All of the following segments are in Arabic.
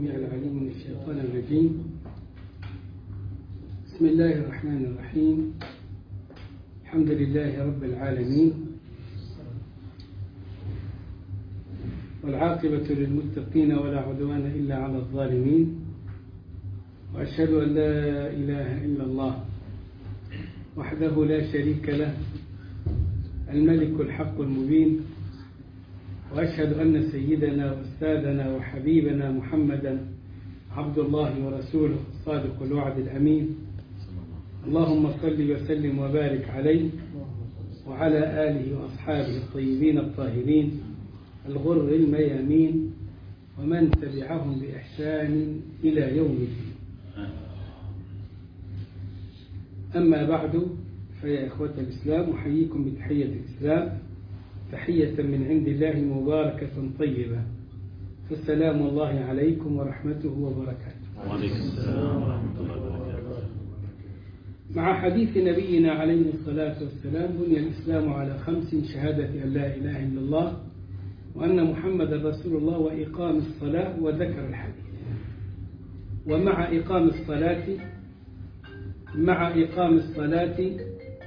السميع العليم من الشيطان الرجيم. بسم الله الرحمن الرحيم. الحمد لله رب العالمين، والعاقبة للمتقين ولا عدوان إلا على الظالمين، وأشهد أن لا إله إلا الله وحده لا شريك له الملك الحق المبين، وأشهد أن سيدنا وأستاذنا وحبيبنا محمدا عبد الله ورسوله الصادق الوعد الأمين. اللهم صل وسلم وبارك عليه وعلى آله وأصحابه الطيبين الطاهرين الغر الميامين ومن تبعهم بإحسان إلى يوم الدين. أما بعد، فيا إخوة الإسلام، أحييكم بتحية الإسلام، تحية من عند الله مباركة طيبة، فالسلام الله عليكم ورحمته وبركاته. وعليكم السلام ورحمة الله وبركاته. مع حديث نبينا عليه الصلاة والسلام: بني الإسلام على 5: شهادة أن لا إله إلا الله وأن محمد رسول الله وإقام الصلاة، وذكر الحديث. ومع إقام الصلاة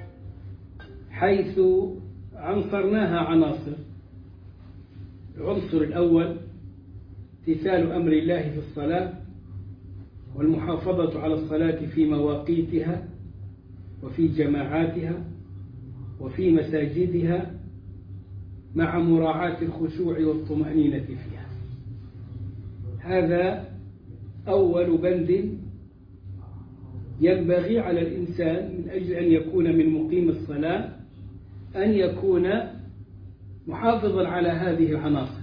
حيث عنصرناها عناصر. العنصر الأول امتثال أمر الله في الصلاة، والمحافظة على الصلاة في مواقيتها وفي جماعاتها وفي مساجدها، مع مراعاة الخشوع والطمأنينة فيها. هذا أول بند ينبغي على الإنسان من أجل أن يكون من مقيم الصلاة، أن يكون محافظا على هذه العناصر،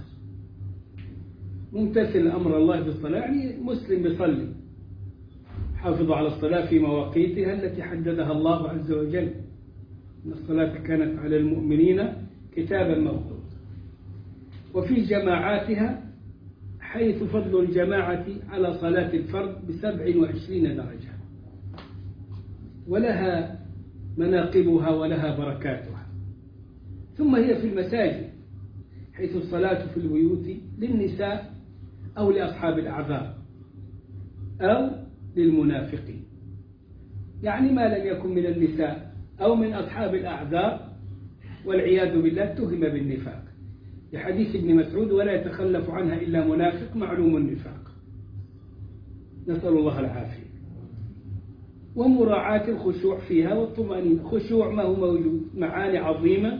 ممتثل أمر الله بالصلاة، يعني مسلم بيصلي، حافظ على الصلاة في مواقيتها التي حددها الله عز وجل، إن الصلاة كانت على المؤمنين كتابا موقوتا. وفي جماعاتها، حيث فضل الجماعة على صلاة الفرد ب27 درجة، ولها مناقبها ولها بركاتها. ثم هي في المساجد، حيث الصلاة في البيوت للنساء أو لأصحاب الأعذار أو للمنافقين، يعني ما لم يكن من النساء أو من أصحاب الأعذار والعياذ بالله اتهم بالنفاق، لحديث ابن مسعود: ولا يتخلف عنها إلا منافق معلوم النفاق، نسأل الله العافية. ومراعاة الخشوع فيها والطمأنينة. خشوع ما هو موجود؟ معاني عظيمة.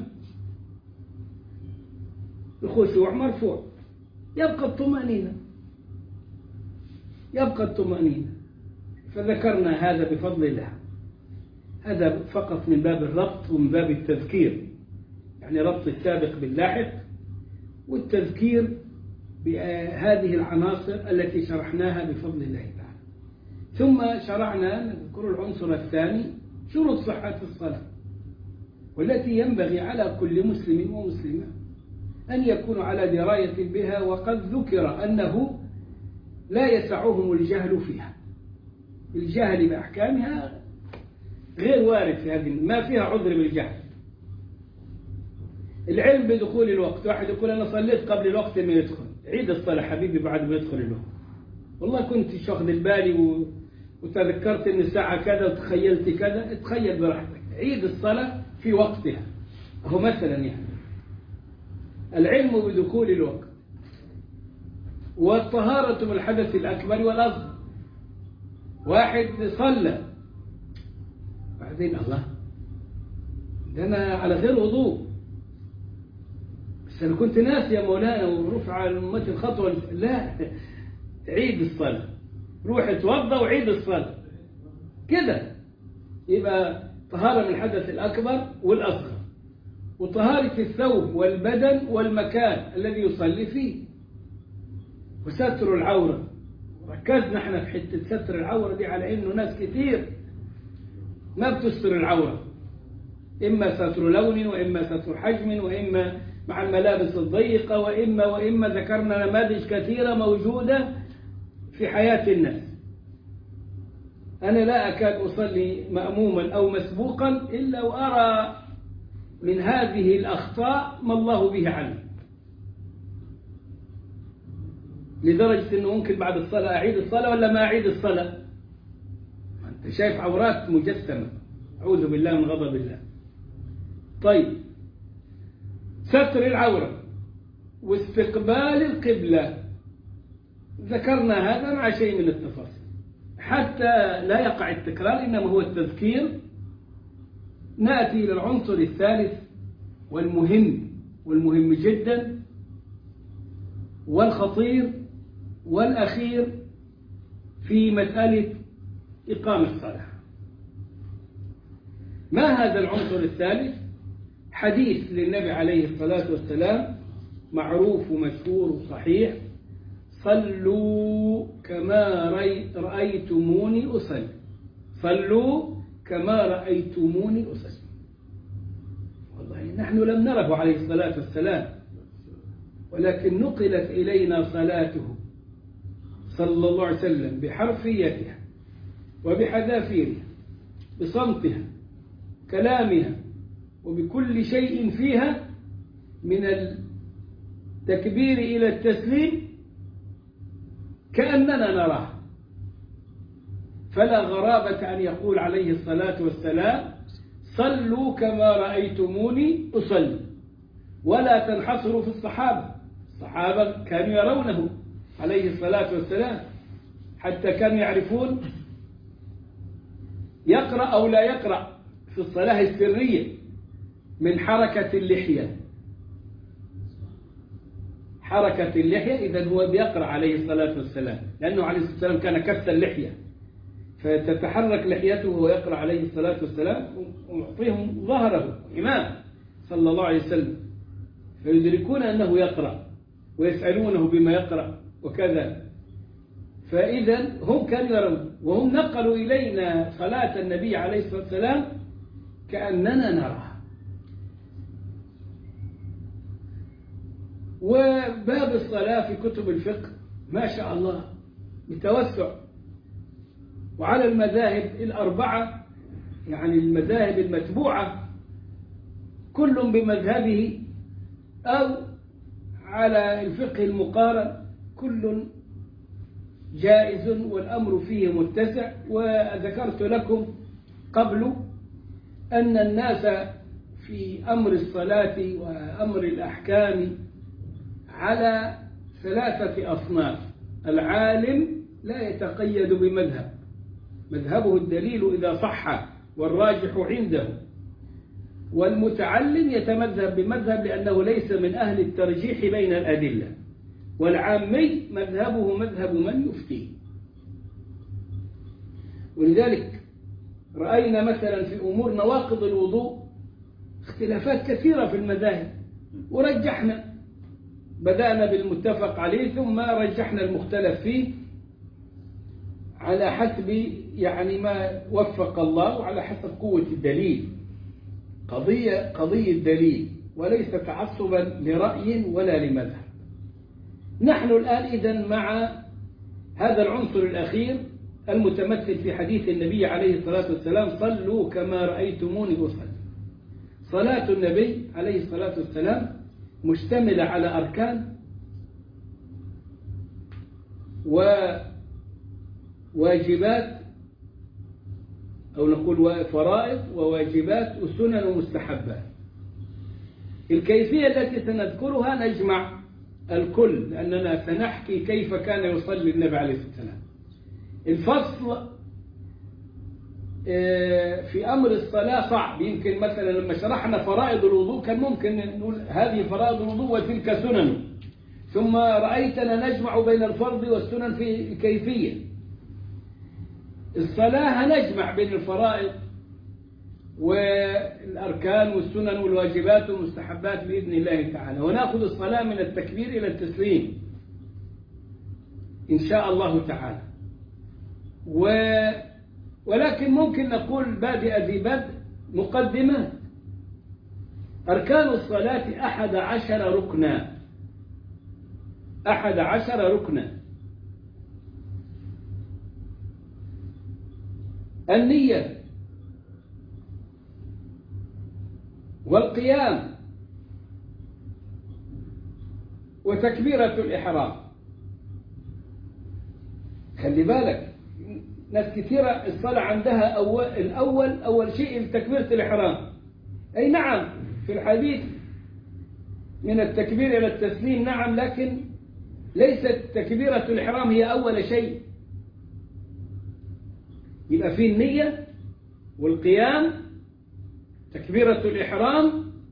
الخشوع مرفوع، يبقى الطمأنينة. فذكرنا هذا بفضل الله. هذا فقط من باب الربط ومن باب التذكير، يعني ربط السابق باللاحق والتذكير بهذه العناصر التي شرحناها بفضل الله تعالى. ثم شرعنا نذكر العنصر الثاني: شروط صحة الصلاة، والتي ينبغي على كل مسلم ومسلمة أن يكونوا على دراية بها، وقد ذكر أنه لا يسعهم الجهل فيها. الجهل بأحكامها غير وارد في هذه، ما فيها عذر بالجهل. العلم بدخول الوقت، واحد يقول أنا صليت قبل الوقت ما يدخل، عيد الصلاة حبيبي بعد ما يدخل الوقت. والله كنت واخد البالي وتذكرت ان الساعة كذا وتخيلت كذا، اتخيل براحتك، عيد الصلاة في وقتها. هو مثلا يعني العلم بدخول الوقت، والطهارة من الحدث الأكبر والأصغر. واحد صلى بعدين الله ده أنا على غير وضوء، بس أنا كنت ناسي يا مولانا ورفع أمتي الخطوة. لا، عيد الصلاة، روح اتوضى وعيد الصلاة كده. يبقى طهارة من الحدث الأكبر والأصغر، وطهارة الثوب والبدن والمكان الذي يصلي فيه، وستر العورة. ركزنا احنا في حتة ستر العورة دي على انه ناس كتير ما بتستر العورة، إما ستر لون وإما ستر حجم وإما مع الملابس الضيقة وإما ذكرنا نماذج كثيرة موجودة في حياة الناس. أنا لا أكاد أصلي مأموما أو مسبوقا إلا وأرى من هذه الأخطاء ما الله به علم. لدرجة أنه ممكن بعد الصلاة أعيد الصلاة ولا ما أعيد الصلاة. أنت شايف عورات مجسمة، أعوذ بالله من غضب الله. طيب، ستر العورة واستقبال القبلة ذكرنا هذا مع شيء من التفاصيل حتى لا يقع التكرار، إنما هو التذكير. نأتي إلى العنصر الثالث والمهم جدا والخطير والأخير في مسألة إقامة الصلاة. ما هذا العنصر الثالث؟ حديث للنبي عليه الصلاة والسلام معروف ومشهور وصحيح: صلوا كما رأيتموني أصلي. صلوا كما رأيتموني أصلي. والله نحن لم نره عليه الصلاة والسلام، ولكن نقلت إلينا صلاته صلى الله عليه وسلم بحرفيتها وبحذافيرها، بصمتها، كلامها، وبكل شيء فيها من التكبير إلى التسليم كأننا نراه. فلا غرابة أن يقول عليه الصلاة والسلام: صلوا كما رأيتموني أصلي. ولا تنحصروا في الصحابة كانوا يرونه عليه الصلاة والسلام، حتى كانوا يعرفون يقرأ أو لا يقرأ في الصلاة السرية من حركة اللحية. حركة اللحية إذن هو بيقرأ عليه الصلاة والسلام، لأنه عليه الصلاة والسلام كان كف اللحية، فتتحرك لحيته وهو يقرأ عليه الصلاة والسلام، ويعطيهم ظهره إمام صلى الله عليه وسلم، فيدركون أنه يقرأ ويسألونه بما يقرأ وكذا. فإذا هم كانوا يرون، وهم نقلوا إلينا صلاة النبي عليه الصلاة والسلام كأننا نراها. وباب الصلاة في كتب الفقه ما شاء الله بتوسع، وعلى المذاهب الأربعة، يعني المذاهب المتبوعة كل بمذهبه، أو على الفقه المقارن كل جائز والأمر فيه متسع. وذكرت لكم قبل أن الناس في أمر الصلاة وأمر الأحكام على 3 أصناف. العالم لا يتقيد بمذهب، مذهبه الدليل إذا صح والراجح عنده. والمتعلم يتمذهب بمذهب لأنه ليس من أهل الترجيح بين الأدلة. والعامي مذهبه مذهب من يفتيه. ولذلك رأينا مثلا في أمور نواقض الوضوء اختلافات كثيرة في المذاهب، ورجحنا، بدأنا بالمتفق عليه ثم رجحنا المختلف فيه على حسب يعني ما وفق الله، وعلى حسب قوة الدليل. قضية دليل وليس تعصبا لرأي ولا لمذهب. نحن الآن إذن مع هذا العنصر الأخير المتمثل في حديث النبي عليه الصلاة والسلام: صلوا كما رأيتموني أصلي. صلاة النبي عليه الصلاة والسلام مشتملة على أركان وواجبات، أو نقول فرائض وواجبات وسنن ومستحبات. الكيفية التي سنذكرها نجمع الكل، لأننا سنحكي كيف كان يصلي النبي عليه الصلاة والسلام. الفصل في أمر الصلاة صعب. يمكن مثلا لما شرحنا فرائض الوضوء كان ممكن نقول هذه فرائض الوضوء وتلك سنن، ثم رأيتنا نجمع بين الفرض والسنن في الكيفية. الصلاة نجمع بين الفرائض والأركان والسنن والواجبات والمستحبات بإذن الله تعالى، ونأخذ الصلاة من التكبير إلى التسليم إن شاء الله تعالى. ولكن ممكن نقول بادئ ذي بدء مقدمات. أركان الصلاة 11 ركنا، 11 ركنا. النية والقيام وتكبيرة الإحرام خلي بالك ناس كثيرة الصلاة عندها أول شيء تكبيرة الإحرام. أي نعم في الحديث من التكبير إلى التسليم نعم، لكن ليست تكبيرة الإحرام هي أول شيء. يبقى في النية والقيام، تكبيرة الإحرام،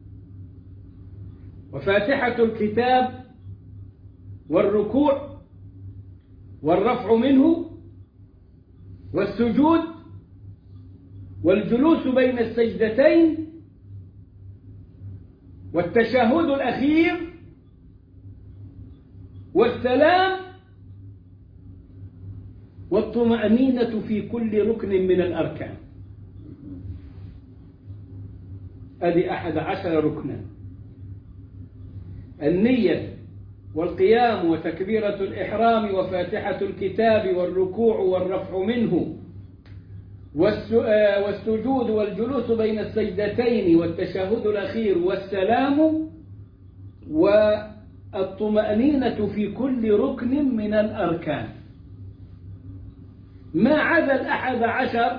وفاتحة الكتاب، والركوع والرفع منه، والسجود، والجلوس بين السجدتين، والتشهد الأخير، والسلام، والطمأنينة في كل ركن من الأركان. هذه 11 ركنا: النية والقيام وتكبيرة الإحرام وفاتحة الكتاب والركوع والرفع منه والسجود والجلوس بين السجدتين والتشهد الأخير والسلام والطمأنينة في كل ركن من الأركان. ما عدا 11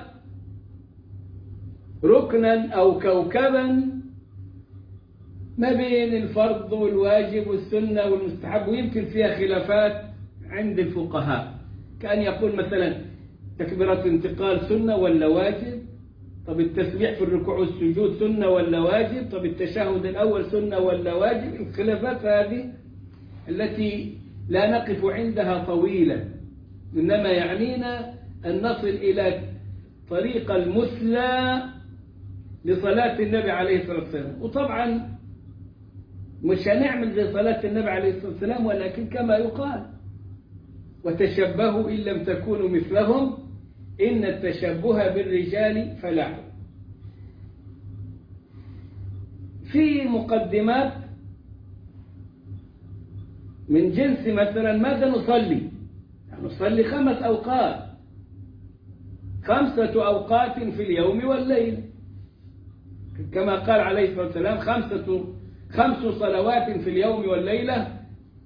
ركنا أو كوكبا ما بين الفرض والواجب والسنة والمستحب، ويمكن فيها خلافات عند الفقهاء، كأن يقول مثلا تكبيرة انتقال سنة ولا واجب؟ طب التسبيح في الركوع والسجود سنة ولا واجب؟ طب التشهد الأول سنة ولا واجب؟ الخلافات هذه التي لا نقف عندها طويلا، إنما يعنينا أن نصل إلى طريق المثلى لصلاة النبي عليه الصلاة والسلام. وطبعا مش هنعمل زي صلاة النبي عليه الصلاة والسلام، ولكن كما يقال: وتشبهوا إن لم تكونوا مثلهم إن التشبه بالرجال فلاح. في مقدمات من جنس مثلا ماذا نصلي؟ نصلي 5 أوقات، 5 أوقات في اليوم والليل، كما قال عليه الصلاة والسلام: 5 صلوات في اليوم والليلة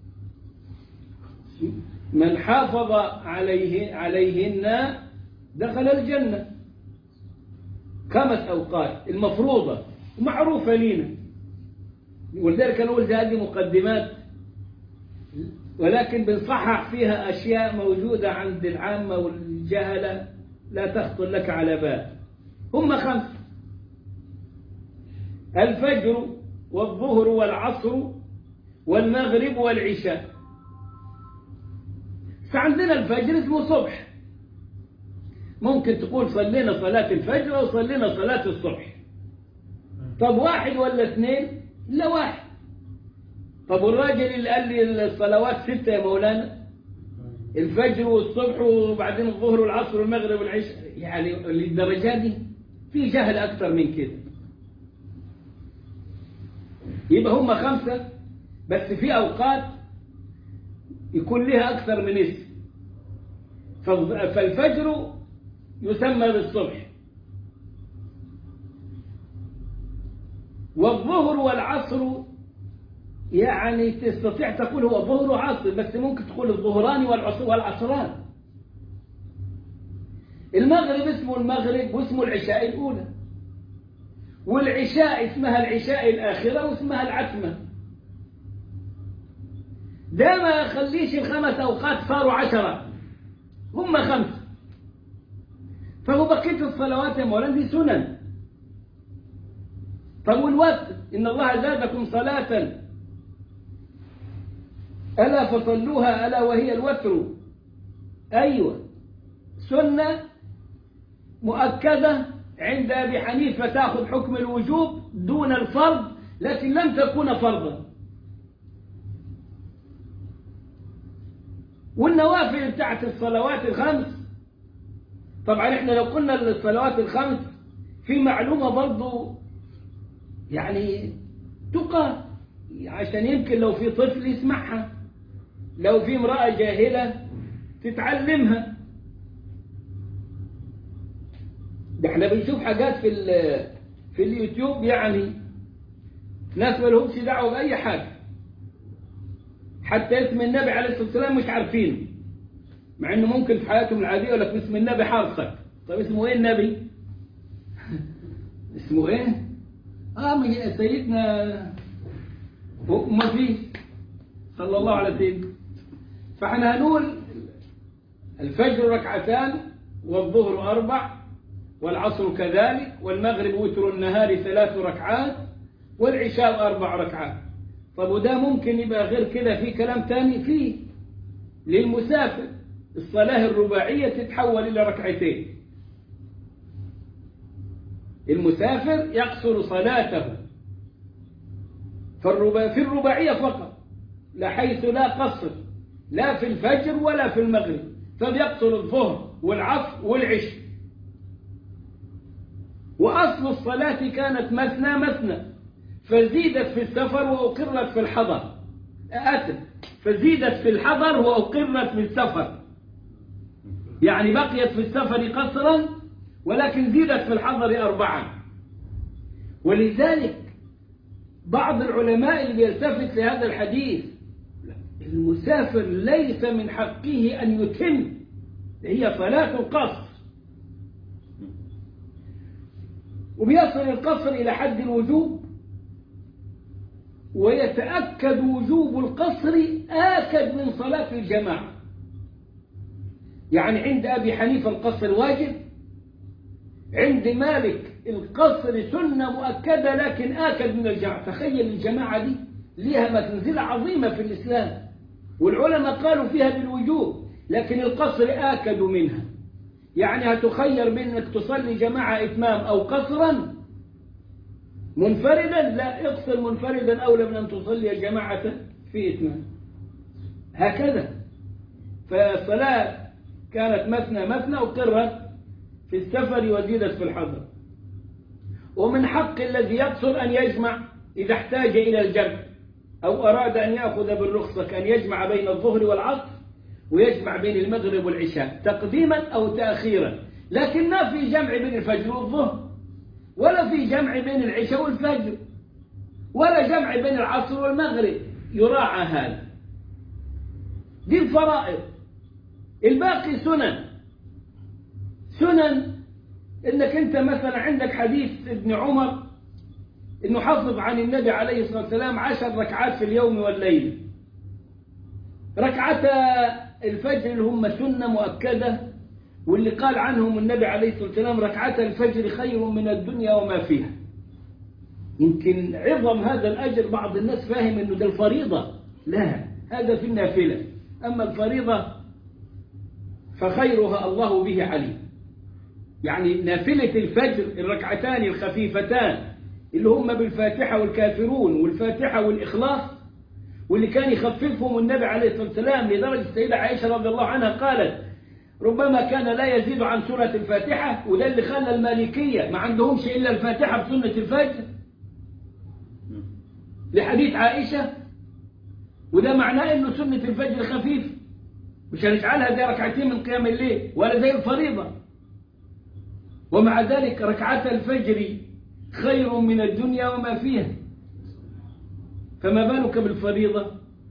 من حافظ عليهن دخل الجنة. 5 أوقات المفروضة ومعروفة لنا، ولذلك نقول هذه مقدمات، ولكن بنصحح فيها أشياء موجودة عند العامة والجهلة لا تخطر لك على بال. هم 5: الفجر والظهر والعصر والمغرب والعشاء. فعندنا الفجر اسمه صبح، ممكن تقول صلينا صلاة الفجر أو صلينا صلاة الصبح. طب 1 ولا 2؟ لا 1. طب والراجل اللي قال لي الصلوات 6 يا مولانا، الفجر والصبح وبعدين الظهر والعصر والمغرب والعشاء، يعني للدرجة دي في جهل أكثر من كده. يبقى هم 5، بس في أوقات يكون لها أكثر من اسم. فالفجر يسمى بالصبح، والظهر والعصر يعني تستطيع تقول هو ظهر وعصر، بس ممكن تقول الظهران والعصران. المغرب اسمه المغرب واسمه العشاء الأولى، والعشاء اسمها العشاء الآخرة واسمها العتمة. ده ما يخليش ال5 أوقات صاروا 10، هم 5. فهو بقية الصلوات يا مولانا دي سنن. طب والوتر؟ إن الله زادكم صلاة ألا فصلوها ألا وهي الوتر. أيوة، سنة مؤكدة عند أبي حنيفة تأخذ حكم الوجوب دون الفرض، لكن لم تكون فرضا. والنوافل بتاعت الصلوات ال5، طبعا احنا لو قلنا الصلوات ال5 في معلومة برضو يعني تقى، عشان يمكن لو في طفل يسمعها، لو في امرأة جاهلة تتعلمها. ده احنا بنشوف حاجات في اليوتيوب، يعني ناس ما لهمش دعوة بأي حاجة، حتى اسم النبي عليه الصلاة والسلام مش عارفينه، مع انه ممكن في حياتهم العادية يقول لك باسم النبي حارسك. طيب اسمه ايه النبي؟ اسمه ايه؟ من سيدنا فوق ما فيه صلى الله عليه وسلم. فاحنا هنقول الفجر ركعتان، والظهر 4، والعصر كذلك، والمغرب وتر النهار 3 ركعات، والعشاء 4 ركعات. طب وده ممكن يبقى غير كده؟ في كلام تاني فيه للمسافر الصلاة الرباعية تتحول إلى ركعتين. المسافر يقصر صلاته في الرباعية فقط، لا حيث لا قصر لا في الفجر ولا في المغرب، فبيقصر الظهر والعصر والعشاء. وأصل الصلاة كانت مثنى مثنى، فزيدت في السفر وأقرت في الحضر. فزيدت في الحضر وأقرت في السفر، يعني بقيت في السفر قصرا ولكن زيدت في الحضر 4. ولذلك بعض العلماء اللي يلتفت لهذا الحديث، المسافر ليس من حقه أن يتم، هي صلاة القصر، وبيصل القصر إلى حد الوجوب، ويتأكد وجوب القصر آكد من صلاة الجماعة. يعني عند أبي حنيفة القصر واجب، عند مالك القصر سنة مؤكدة لكن آكد من الجماعة. تخيل الجماعة دي لها منزلة عظيمة في الإسلام، والعلماء قالوا فيها بالوجوب، لكن القصر آكد منها. يعني هتخير بين أنك تصلي جماعة إتمام أو قصرا منفردا، لا اقصر منفردا أولى من أن تصلي الجماعة في إتمام. هكذا فالصلاة كانت مثنى مثنى، وقرت في السفر وزيدت في الحضر. ومن حق الذي يقصر أن يجمع إذا احتاج إلى الجمع، أو أراد أن يأخذ بالرخصة كأن يجمع بين الظهر والعصر، ويجمع بين المغرب والعشاء تقديما أو تأخيرا. لكن ما في جمع بين الفجر والظهر، ولا في جمع بين العشاء والفجر، ولا جمع بين العصر والمغرب. يراعى هذا. دي الفرائض. الباقي سنن انك انت مثلا عندك حديث ابن عمر انه حفظ عن النبي عليه الصلاة والسلام 10 ركعات في اليوم والليل. ركعتا الفجر اللي هم سنة مؤكدة، واللي قال عنهم النبي عليه الصلاة والسلام ركعتا الفجر خير من الدنيا وما فيها. يمكن عظم هذا الأجر بعض الناس فاهم انه ده الفريضة، لا، هذا في النافلة. أما الفريضة فخيرها الله به عليم. يعني نافلة الفجر الركعتان الخفيفتان اللي هم بالفاتحة والكافرون والفاتحة والإخلاص، واللي كان يخففهم النبي عليه الصلاة والسلام، لدرجة السيدة عائشة رضي الله عنها قالت ربما كان لا يزيد عن سورة الفاتحة. وده اللي خلى المالكية ما عندهمش إلا الفاتحة بسنة الفجر لحديث عائشة. وده معناه إنه سنة الفجر خفيف، مش هنجعلها زي ركعتين من قيام الليل ولا زي الفريضة. ومع ذلك ركعات الفجر خير من الدنيا وما فيها، فما بالك بالفريضة؟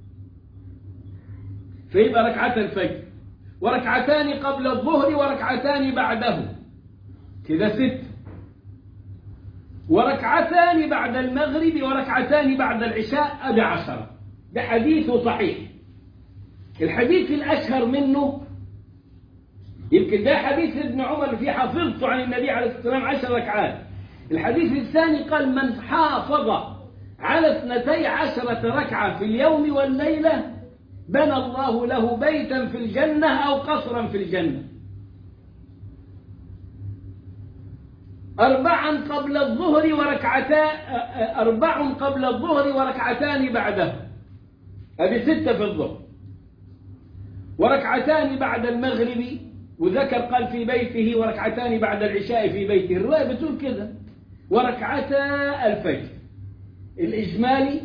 فيبقى ركعات الفجر، وركعتان قبل الظهر، وركعتان بعده، كذا 6، وركعتان بعد المغرب، وركعتان بعد العشاء، أدي 10. ده حديث صحيح. الحديث الأشهر منه يمكن ده حديث ابن عمر في حفظته عن النبي عليه الصلاة والسلام 10 ركعات. الحديث الثاني قال من حافظ على 12 ركعة في اليوم والليلة بنى الله له بيتا في الجنة أو قصرا في الجنة. 4 قبل الظهر وركعتان بعده، هذه 6 في الظهر، وركعتان بعد المغرب، وذكر قال في بيته، وركعتان بعد العشاء في بيته. الرواية بتقول كده، وركعتا الفجر. الإجمالي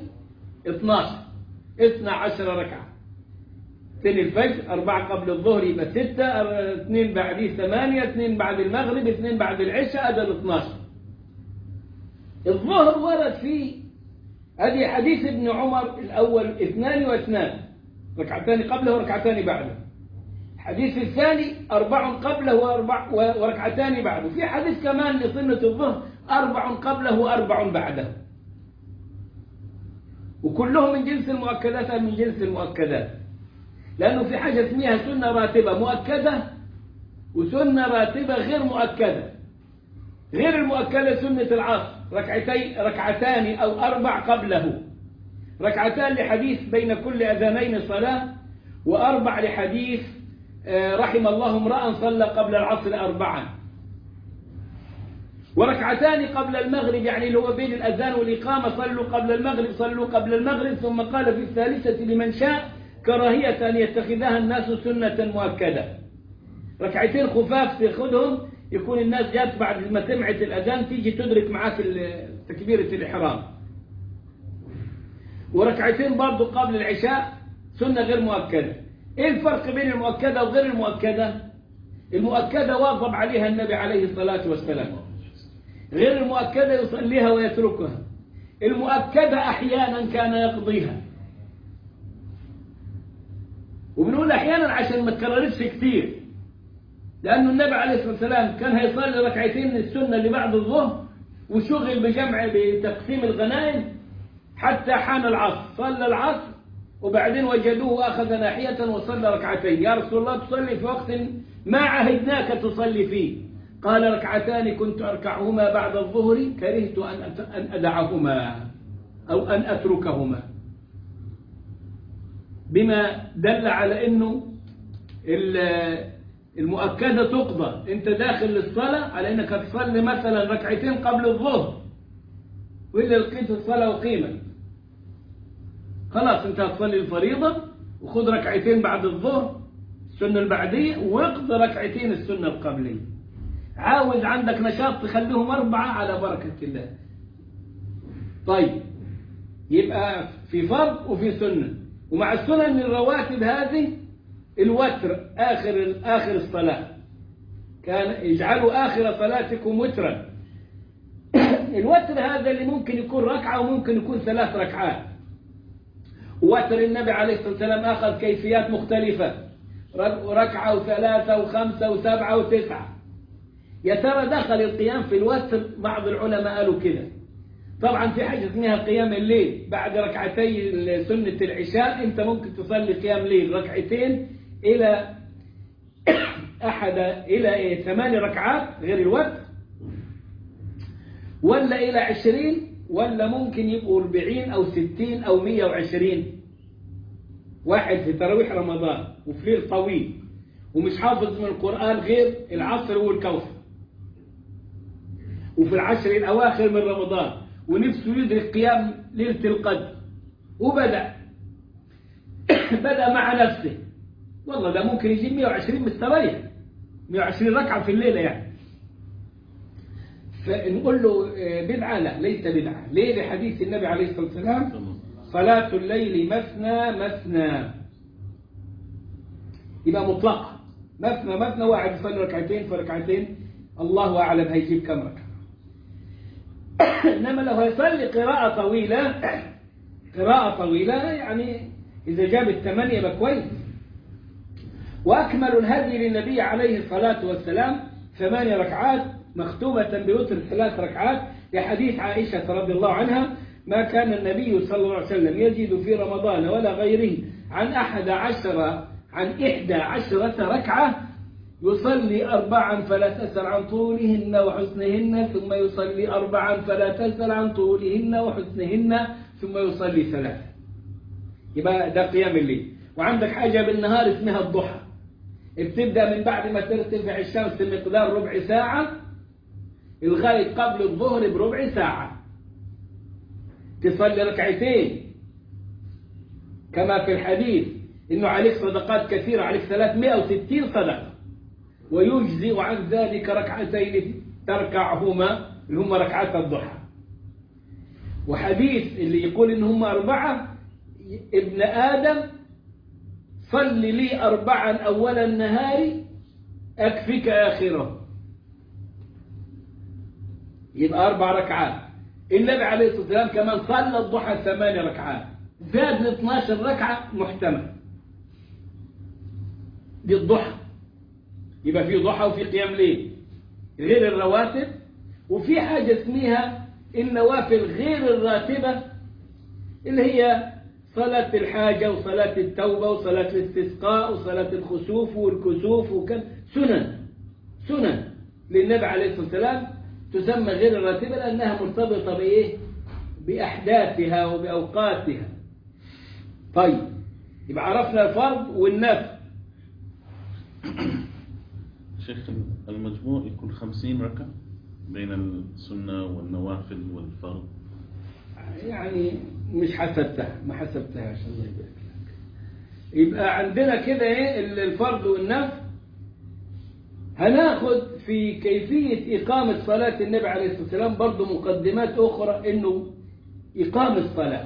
12 ركعة. 2 الفجر، 4 قبل الظهر يبقى 6، 2 بعديه 8، 2 بعد المغرب، 2 بعد العشاء، هذا 12. الظهر ورد فيه هذه حديث ابن عمر الأول 2 و2، ركعتان قبله وركعتان بعده. الحديث الثاني 4 قبله وركعتان بعده. في حديث كمان لسنة الظهر 4 قبله و4 بعده، وكلهم من جنس المؤكدات أو من جنس المؤكدات، لأنه في حاجة اسمها سنة راتبة مؤكدة وسنة راتبة غير مؤكدة. غير المؤكدة سنة العصر ركعتان أو 4 قبله، ركعتان لحديث بين كل أذانين صلاة، و4 لحديث رحم الله امرأ صلى قبل العصر 4، وركعتان قبل المغرب، يعني اللي هو بين الأذان والإقامة، صلوا قبل المغرب صلوا قبل المغرب. ثم قال في الثالثة لمن شاء كراهية أن يتخذها الناس سنة مؤكدة، ركعتين خفاف تاخذهم، يكون الناس جات بعد ما سمعت الأذان تيجي تدرك معاك تكبيرة الإحرام. وركعتين برضو قبل العشاء سنة غير مؤكدة. إيه الفرق بين المؤكدة وغير المؤكدة؟ المؤكدة واظب عليها النبي عليه الصلاة والسلام، غير المؤكدة يصليها ويتركها. المؤكدة أحيانا كان يقضيها، وبنقول أحيانا عشان ما تكررش كتير، لأنه النبي عليه الصلاة والسلام كان هيصلي ركعتين من السنة اللي بعد الظهر وشغل بتقسيم الغنائم حتى حان العصر، صلى العصر وبعدين وجدوه أخذ ناحية وصلى ركعتين. يا رسول الله تصلي في وقت ما عهدناك تصلي فيه، قال ركعتان كنت أركعهما بعد الظهر كرهت أن أدعهما أو أن أتركهما، بما دل على أنه المؤكدة تقضى. أنت داخل للصلاة على أنك تصلي مثلا ركعتين قبل الظهر، وإلا لقيت الصلاة وقيمت، خلاص أنت هتصلي الفريضة وخذ ركعتين بعد الظهر السنة البعدية، واقضي ركعتين السنة القبلية. عاوز عندك نشاط تخليهم 4 على بركة الله. طيب، يبقى في فرض وفي سنة. ومع السنن الرواتب هذه الوتر آخر الصلاة، كان اجعلوا آخر صلاتكم وترا. الوتر هذا اللي ممكن يكون ركعة وممكن يكون 3 ركعات. وتر النبي عليه الصلاة والسلام أخذ كيفيات مختلفة، ركعة و3 و5 و7 و9. يا ترى دخل القيام في الوتر؟ بعض العلماء قالوا كده. طبعا في حاجة اسمها قيام الليل، بعد ركعتي سنة العشاء انت ممكن تصلي قيام ليل ركعتين إلى 8 ركعات غير الوتر، ولا إلى 20، ولا ممكن يبقوا 40 أو 60 أو 120. واحد في تراويح رمضان وفي ليل طويل ومش حافظ من القرآن غير العصر والكوثر، وفي العشر الأواخر من رمضان ونفسه يدرك قيام ليلة القدر، وبدأ مع نفسه، والله ده ممكن يجيب 120 مستريح، 120 ركعة في الليلة يعني. فنقول له بدعة؟ لا، ليس بدعة. ليه؟ لحديث النبي عليه الصلاة والسلام صلاة الليل مثنى مثنى، يبقى مطلقة، مثنى واحد يصلي ركعتين في ركعتين، الله أعلم هيجيب كم ركعة. إنما لو هيصلي قراءة طويلة يعني إذا جاب 8 يبقى كويس. وأكمل الهدي للنبي عليه الصلاة والسلام 8 ركعات مختومة بوتر 3 ركعات، لحديث عائشة رضي الله عنها: ما كان النبي صلى الله عليه وسلم يزيد في رمضان ولا غيره عن 11 ركعة، يصلي 4 فلا تسأل عن طولهن وحسنهن، ثم يصلي 4 فلا تسأل عن طولهن وحسنهن، ثم يصلي 3. يبقى ده قيام الليل. وعندك حاجة بالنهار اسمها الضحى، بتبدأ من بعد ما ترتفع الشمس بمقدار ربع ساعة لغاية قبل الظهر بربع ساعة، تصلي ركعتين كما في الحديث إنه عليك صدقات كثيرة، عليك 360 صدقة، ويجزئ عن ذلك ركعتين تركعهما اللي هم ركعات الضحى. وحديث اللي يقول إن هم 4: ابن آدم صل لي 4 أول النهار أكفك آخره، يبقى 4 ركعات. النبي عليه الصلاة والسلام كمان صلى الضحى 8 ركعات، زاد ل 12 ركعة محتمل. دي الضحى، يبقى في ضحى وفي قيام ليل غير الرواتب. وفي حاجة اسمها النوافل غير الراتبة، اللي هي صلاة الحاجة وصلاة التوبة وصلاة الاستسقاء وصلاة الخسوف والكسوف سنن للنبي عليه الصلاة والسلام، تسمى غير الراتبة لأنها مرتبطة بإيه؟ بأحداثها وبأوقاتها. طيب، يبقى عرفنا الفرض والنفل. شيخ، المجموع يكون 50 ركعة بين السنة والنوافل والفرض؟ يعني مش حسبتها، ما حسبتهاش، الله يبارك لك. يبقى عندنا كده ايه الفرض والنفل. هناخد في كيفية إقامة صلاة النبي عليه الصلاة والسلام برضو مقدمات أخرى، إنه إقامة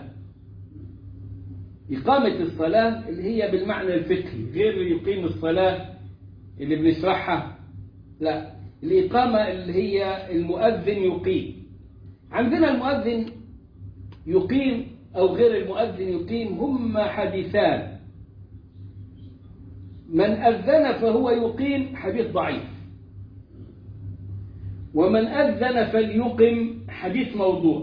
الصلاة اللي هي بالمعنى الفقهي، غير يقيم الصلاة اللي بنشرحها، لا، الإقامة اللي هي المؤذن يقيم. عندنا المؤذن يقيم أو غير المؤذن يقيم، هما حديثان. من أذن فهو يقيم، حديث ضعيف، ومن أذن فليقم، حديث موضوع.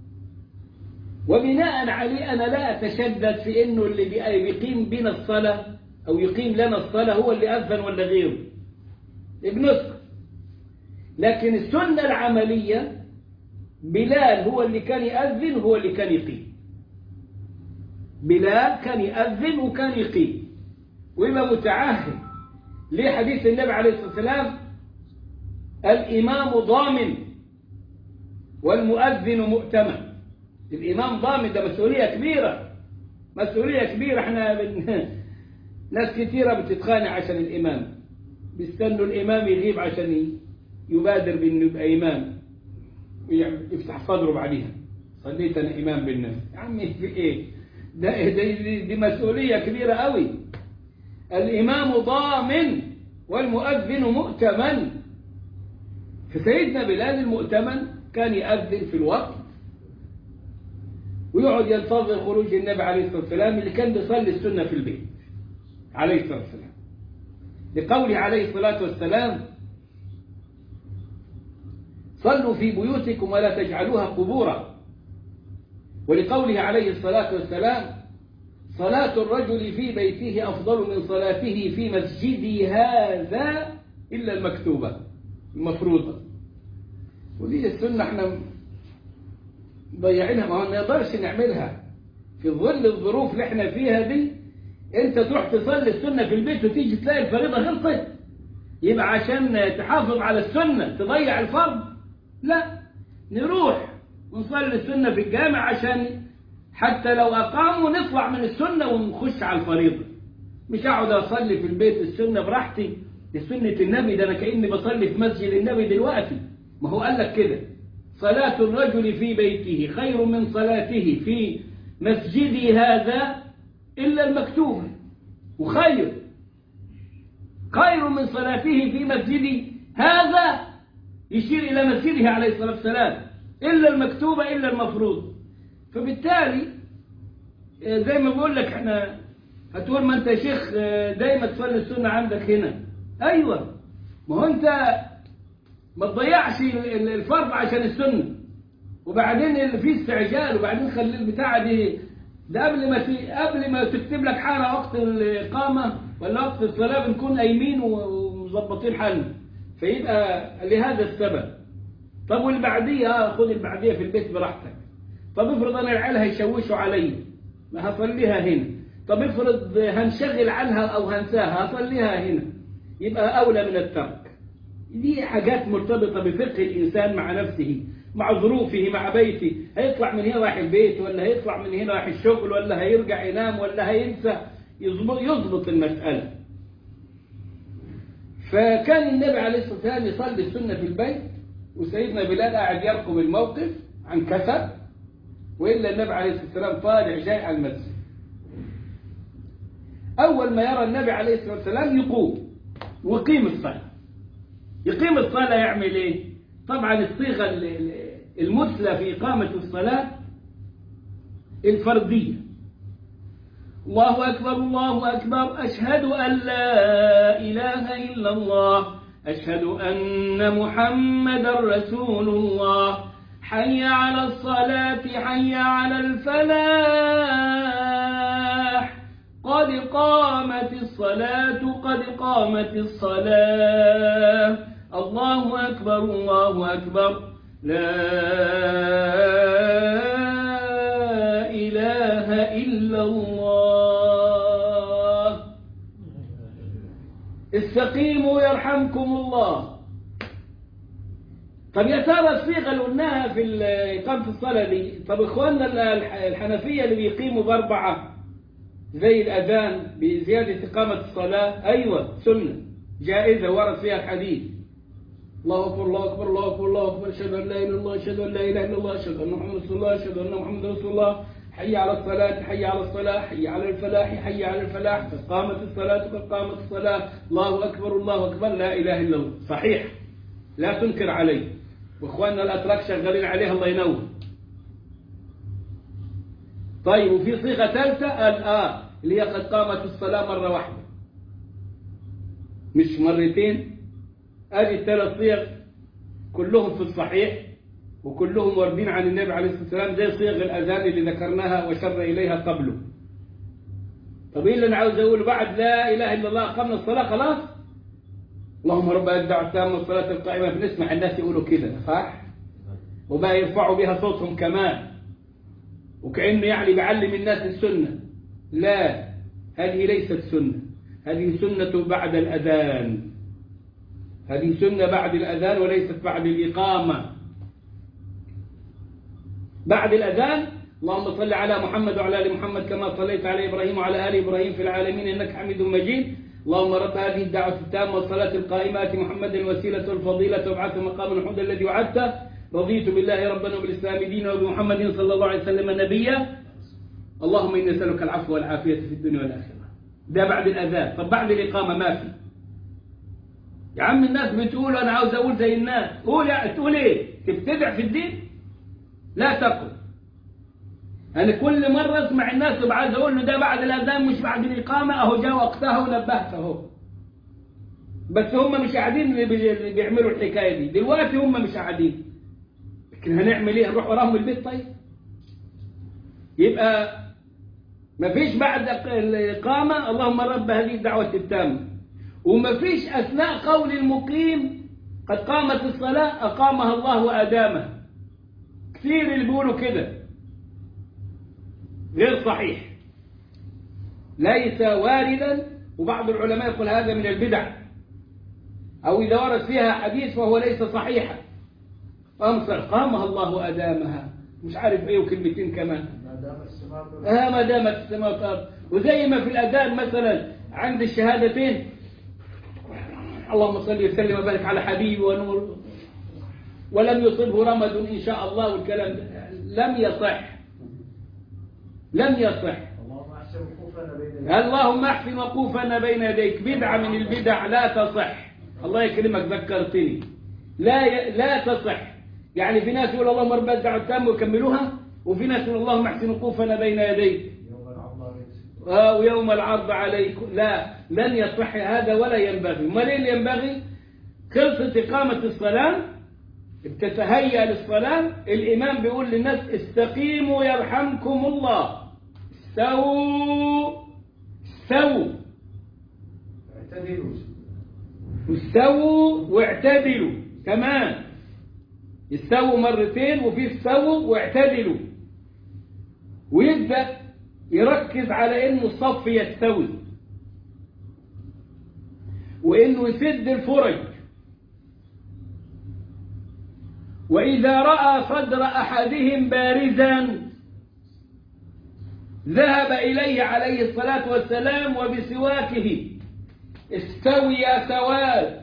وبناء عليه أنا لا أتشدد في إنه اللي بيقيم بنا الصلاة أو يقيم لنا الصلاة هو اللي أذن ولا غيره، بنسكت. لكن السنة العملية بلال هو اللي كان يأذن وهو اللي كان يقيم. بلال كان يأذن وكان يقيم ويبقى متعهد. ليه؟ حديث النبي عليه الصلاة والسلام: الإمام ضامن والمؤذن مؤتمن. الإمام ضامن، ده مسؤولية كبيرة، مسؤولية كبيرة. احنا ناس كثيرة بتتخانق عشان الإمام، بيستنوا الإمام يغيب عشان يبادر بأنه يبقى إمام ويفتح صدره بعديها: صليت أنا إمام بالناس. يا عمي في إيه؟ دي مسؤولية كبيرة قوي. الإمام ضامن والمؤذن مؤتمن. فسيدنا بلال المؤتمن كان يأذن في الوقت ويقعد ينتظر خروج النبي عليه الصلاة والسلام اللي كان بيصلي السنة في البيت عليه الصلاة والسلام، لقوله عليه الصلاة والسلام: صلوا في بيوتكم ولا تجعلوها قبورا. ولقوله عليه الصلاة والسلام: صلاة الرجل في بيته أفضل من صلاته في مسجدي هذا إلا المكتوبة المفروضة. ودي السنة احنا ضيعينها، ما نقدرش نعملها في ظل الظروف اللي احنا فيها دي. انت تروح تصلي السنة في البيت وتيجي تلاقي الفريضة خلصت، يبقى عشان تحافظ على السنة تضيع الفرض؟ لا، نروح ونصلي السنة في الجامع عشان حتى لو أقاموا نطلع من السنة ونخش على الفريضة. مش أقعد أصلي في البيت السنة براحتي، لسنة النبي، ده أنا كأني بصلي في مسجد النبي دلوقتي. ما هو قال لك كده: صلاة الرجل في بيته خير من صلاته في مسجدي هذا إلا المكتوبة. وخير من صلاته في مسجدي هذا يشير إلى مسجده عليه الصلاة والسلام، إلا المكتوبة إلا المفروض. فبالتالي زي ما بقول لك، احنا هتقول: ما انت يا شيخ دايما تصلي السنة عندك هنا. ايوه، ما هو انت ما تضيعش الفرض عشان السنة، وبعدين اللي فيه استعجال، وبعدين خلي البتاعة دي ده قبل ما تكتب لك حالة وقت الإقامة ولا وقت الصلاة بنكون قايمين ومظبطين حالنا. فيبقى لهذا السبب. طب والبعدية؟ خد البعدية في البيت براحتك. طب افرض انا العيال هيشوشوا علي، ما هصليها هنا. طب افرض هنشغل عنها او هنساها، هصليها هنا. يبقى اولى من الترك. دي حاجات مرتبطة بفقه الانسان مع نفسه، مع ظروفه، مع بيته. هيطلع من هنا رايح البيت، ولا هيطلع من هنا رايح الشغل، ولا هيرجع ينام، ولا هينسى. يضبط المسألة. فكان النبي عليه الصلاة والسلام يصلي السنة في البيت، وسيدنا بلال قاعد يرقب الموقف عن كسل، وإلا النبي عليه الصلاة والسلام طالع جاي على المسجد. أول ما يرى النبي عليه الصلاة والسلام يقوم ويقيم الصلاة. يقيم الصلاة يعمل إيه؟ طبعا الصيغة المثلى في إقامة الصلاة الفردية، الله أكبر الله أكبر، أشهد أن لا إله إلا الله، أشهد أن محمدا رسول الله، حي على الصلاة حي على الفلاح، قد قامت الصلاة قد قامت الصلاة، الله أكبر الله أكبر، لا إله إلا الله. استقيموا يرحمكم الله. طب يا ترى الصيغة اللي قلناها في إقامة الصلاة دي، طب إخواننا الحنفية اللي بيقيموا بأربعة زي الأذان بزيادة إقامة الصلاة، أيوة سنة جائزة ورد فيها الحديث، الله أكبر الله أكبر الله أكبر الله أكبر، أشهد أن لا إله إلا الله أشهد أن لا إله إلا الله أشهد أن محمدا رسول الله أشهد أن محمدا رسول الله، حي على الصلاة حي على الصلاة حي على الفلاح حي على الفلاح، قد قامت الصلاة قد قامت الصلاة، الله أكبر الله أكبر، لا إله إلا الله. صحيح، لا تنكر عليه، وإخواننا الأتراك شغالين عليها الله ينور. طيب وفي صيغة ثالثة اللي هي قد قامت الصلاة مرة واحدة مش مرتين. هذه الثلاث صيغ كلهم في الصحيح وكلهم واردين عن النبي عليه الصلاة والسلام، زي صيغ الأذان اللي ذكرناها وشر إليها قبله. طب إيه اللي أنا عاوز أقوله بعد لا إله إلا الله أقمنا الصلاة خلاص؟ اللهم رب الدعوة التامة والصلاة القائمة، بنسمع الناس يقولوا كده صح؟ وبقى يرفعوا بها صوتهم كمان وكأنه يعني بيعلم الناس السنة. لا، هذه ليست سنة، هذه سنة بعد الأذان، هذه سنة بعد الأذان وليست بعد الإقامة. بعد الأذان اللهم صل على محمد وعلى آل محمد كما صليت على إبراهيم وعلى آل إبراهيم في العالمين إنك حميد مجيد، اللهم رب هذه الدعوة التامة والصلاة القائمة آت محمد الوسيلة والفضيلة وابعثه مقاما محمودا الذي وعدته، رضيت بالله ربنا وبالإسلام دينا وبمحمد صلى الله عليه وسلم نبيا، اللهم إني أسألك العفو والعافية في الدنيا والآخرة. ده بعد الأذان. طب بعد الإقامة ما في يا عم. الناس بتقول أنا عاوز أقول زي الناس، قول تقول إيه؟ تبتدع في الدين؟ لا تقل. أنا كل مرة أسمع الناس وعايز أقول له ده بعد الأذان مش بعد الإقامة، أهو جاء وقتها ونبهت أهو. بس هم مش قاعدين اللي بيعملوا الحكاية دي دلوقتي، هم مش قاعدين، لكن هنعمل إيه؟ هنروح وراهم البيت؟ طيب يبقى مفيش بعد الإقامة اللهم رب هذه الدعوة التامة، ومفيش أثناء قول المقيم قد قامت الصلاة أقامها الله وأدامها. كثير اللي بيقولوا كده غير صحيح، ليس واردا، وبعض العلماء يقول هذا من البدع، أو إذا ورد فيها حديث فهو ليس صحيحا. قامها الله وأدامها، مش عارف إيه وكلمتين كمان، ما دامت السماوات والأرض. وزي ما في الأذان مثلا عند الشهادتين اللهم صل وسلم وبارك على حبيبي ونور ولم يصبه رمد إن شاء الله، والكلام ده لم يصح، لم يصح. اللهم احسن وقوفنا بين يديك، بدعة من البدع لا تصح. الله يكرمك ذكرتني، لا تصح. يعني في ناس يقول اللهم رب الدعوة التامة ويكملوها، وفي ناس يقول اللهم احسن وقوفنا بين يديك ويوم العرض عليك. لا، لن يصح هذا ولا ينبغي. ما ليه اللي ينبغي؟ خلصت إقامة الصلاة، بتتهيأ للصلاة، الإمام بيقول للناس استقيموا يرحمكم الله، استووا واعتدلوا كمان، استووا مرتين وفي استووا واعتدلوا، ويبدأ يركز على انه الصف يستوي وانه يسد الفرج. واذا راى صدر احدهم بارزا ذهب اليه عليه الصلاه والسلام وبسواكه، استوي يا سواد،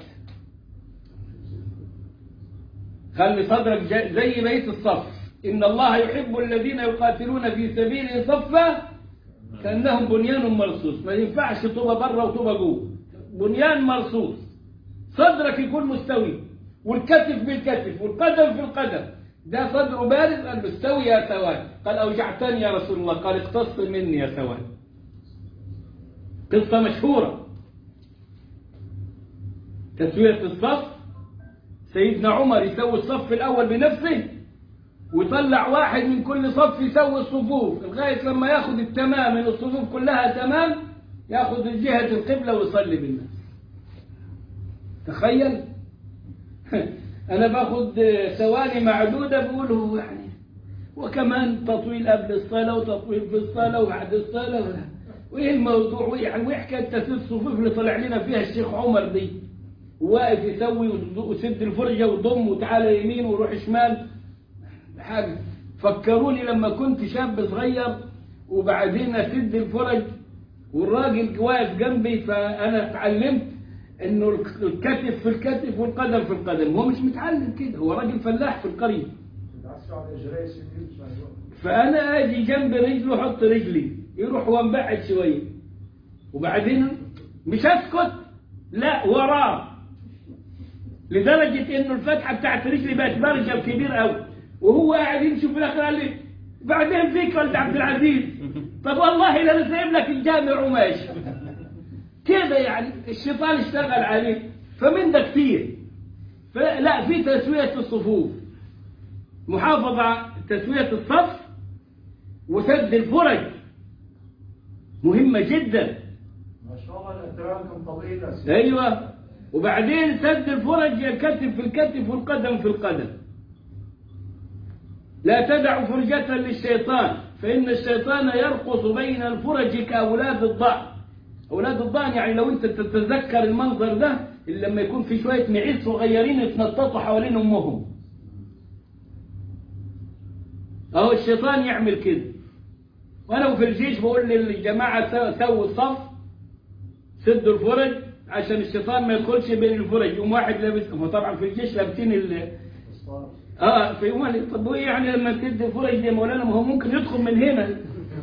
خلي صدرك زي بيت الصف. إن الله يحب الذين يقاتلون في سبيله صفا كأنهم بنيان مرصوص. ما ينفعش طوبة بره وطوبة جوه، بنيان مرصوص. صدرك يكون مستوي، والكتف بالكتف والقدم في القدم. ده صدره بارز، قال مستوي يا سواد. قال أوجعتني يا رسول الله، قال اقتص مني يا سواد. قصة مشهورة، تسوية الصف. سيدنا عمر يسوي الصف الأول بنفسه، ويطلع واحد من كل صف يسوي الصفوف لغاية لما ياخد التمام من الصفوف كلها تمام، ياخد جهة القبلة ويصلي بالناس. تخيل. أنا باخد ثواني معدودة بقوله يعني، وكمان تطويل قبل الصلاة وتطويل في الصلاة وبعد الصلاة، وإيه الموضوع وإيه حكاية تسوية الصفوف اللي طلع لنا فيها الشيخ عمر دي، واقف يسوي وسد الفرجة وضم وتعالى يمين وروح شمال حاجة. فكروني لما كنت شاب صغير وبعدين أسد الفرج والراجل واقف جنبي، فأنا اتعلمت إنه الكتف في الكتف والقدم في القدم. هو مش متعلم كده، هو راجل فلاح في القرية. فأنا أجي جنب رجله أحط رجلي، يروح وانبعد شوية، وبعدين مش أسكت، لا وراه، لدرجة إنه الفتحة بتاعت رجلي بقت برجل كبير أوي، وهو قاعد يمشي في الآخر قال لي بعدين فيك ولد عبد العزيز. طب والله لا سايب لك الجامع وماشي كده. يعني الشيطان اشتغل عليه. فمن ده كتير. فلا، في تسوية الصفوف، محافظة على تسوية الصف وسد الفرج مهمة جدا. ما شاء الله الاحترام كان طويل. ايوه. وبعدين سد الفرج، الكتف في الكتف والقدم في القدم. لا تدع فرجة للشيطان، فإن الشيطان يرقص بين الفرج كأولاد الضأن. أولاد الضأن يعني لو أنت تتذكر المنظر ده، اللي لما يكون في شوية معيز صغيرين يتنططوا حوالين أمهم، أهو الشيطان يعمل كده. وأنا في الجيش بقول للجماعة سووا الصف، سدوا الفرج عشان الشيطان ما يدخلش بين الفرج. يوم واحد لابس، هو طبعا في الجيش لابسين في يوم. طب وايه يعني لما تسد الفرج دي يا مولانا؟ ما هو ممكن يدخل من هنا.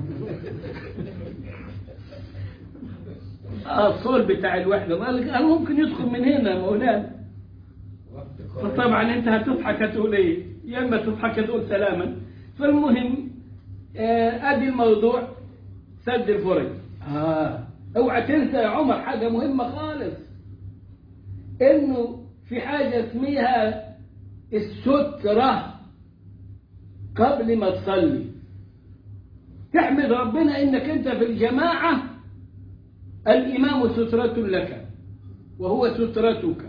الصول بتاع الوحده قال ممكن يدخل من هنا يا مولانا. فطبعا انت هتضحك هتقول ايه؟ يا اما تضحك هتقول سلاما. فالمهم ادي الموضوع، سد الفرج. اوعى تنسى يا عمر حاجه مهمه خالص، انه في حاجه اسمها السترة قبل ما تصلي. تحمد ربنا انك انت في الجماعة الامام سترة لك وهو سترتك.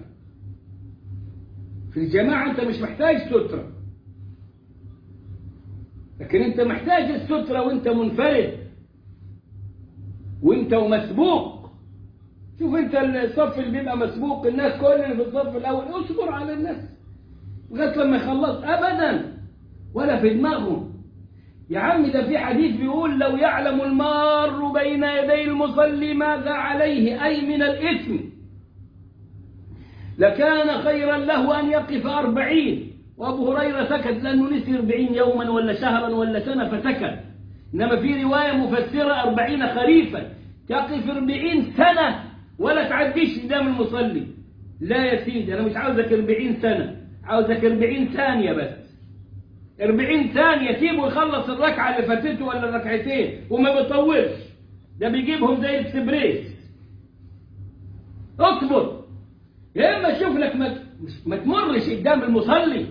في الجماعة انت مش محتاج سترة، لكن انت محتاج السترة وانت منفرد وانت ومسبوق. شوف انت الصف اللي بيبقى مسبوق، الناس كل اللي في الصف الاول اصبر على الناس لغايه لما يخلص، ابدا ولا في دماغهم. يا عم ده في حديث بيقول لو يعلم المار بين يدي المصلي ماذا عليه أي من الإثم لكان خيرا له أن يقف 40. وأبو هريرة سكت لأنه نسي 40 يوما ولا شهرا ولا سنة فسكت. إنما في رواية مفسرة 40 خريفا، تقف 40 سنة ولا تعديش قدام المصلي. لا يا سيدي، أنا مش عاوزك 40 سنة، عاوزك 40 ثانية بس. 40 ثانية سيبه يخلص الركعة اللي فاتته ولا الركعتين وما بيطولش، ده بيجيبهم زي السبريس. اصبر، يا إما شوف لك ما تمرش قدام المصلي.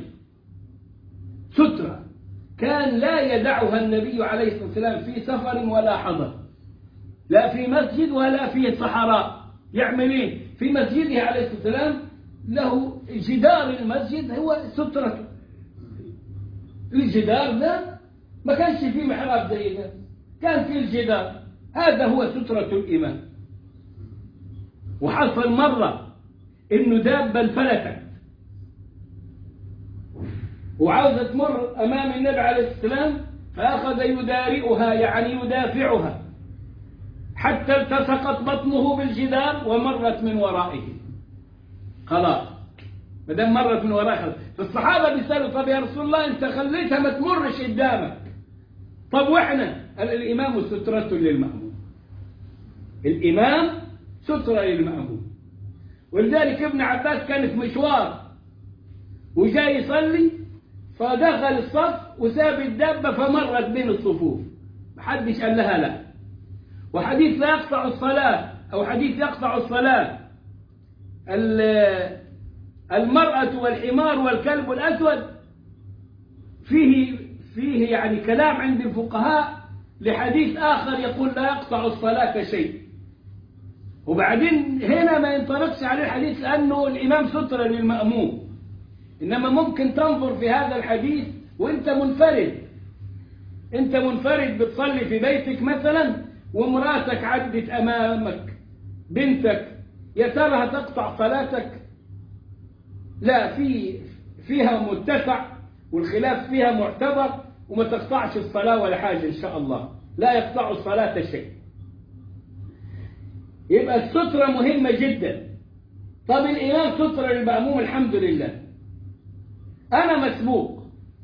سترة كان لا يدعها النبي عليه الصلاة والسلام في سفر ولا حضر، لا في مسجد ولا في صحراء. يعمل ايه؟ في مسجده عليه الصلاة والسلام له جدار المسجد هو سترته. الجدار ده ما كانش فيه محراب زي ده، كان فيه الجدار، هذا هو سترة الإمام. وحصل مرة إنه دابة انفلتت وعاوزة تمر أمام النبي عليه السلام، فأخذ يدارئها يعني يدافعها حتى التصقت بطنه بالجدار ومرت من ورائه. خلاص ما دام مرت من ورائه. فالصحابة بيسألوا طب يا رسول الله أنت خليتها ما تمرش قدامك، طب وإحنا؟ قال الإمام سترة للمأموم، الإمام سترة للمأموم. ولذلك ابن عباس كان في مشوار وجاي يصلي فدخل الصف وساب الدابة فمرت بين الصفوف، محدش قال لها لا. وحديث لا يقطع الصلاة أو حديث يقطع الصلاة المرأة والحمار والكلب الأسود فيه يعني كلام عند الفقهاء لحديث آخر يقول لا يقطع الصلاة شيء. وبعدين هنا ما ينطبقش عليه الحديث لأنه الإمام ستر للمأموم، إنما ممكن تنظر في هذا الحديث وأنت منفرد بتصلي في بيتك مثلا وامرأتك عدت أمامك بنتك، يا ترى هتقطع صلاتك؟ لا، فيها متسع والخلاف فيها معتبر وما تقطعش الصلاة ولا حاجة إن شاء الله، لا يقطع الصلاة شيء. يبقى السترة مهمة جدا. طب الإمام سترة للمأموم الحمد لله، أنا مسبوق،